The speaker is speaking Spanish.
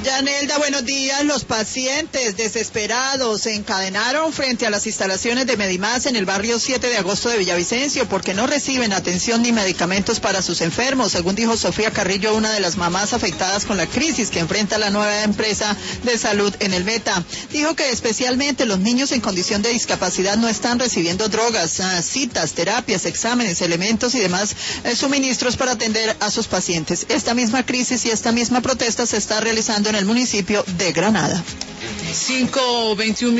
Yanelda, buenos días. Los pacientes desesperados se encadenaron frente a las instalaciones de Medimás en el barrio 7 de agosto de Villavicencio porque no reciben atención ni medicamentos para sus enfermos, según dijo Sofía Carrillo, una de las mamás afectadas con la crisis que enfrenta la nueva empresa de salud en el Meta. Dijo que especialmente los niños en condición de discapacidad no están recibiendo drogas, citas, terapias, exámenes, elementos y demás suministros para atender a sus pacientes. Esta misma crisis y esta misma protesta se está realizando en el municipio de Granada. 5:21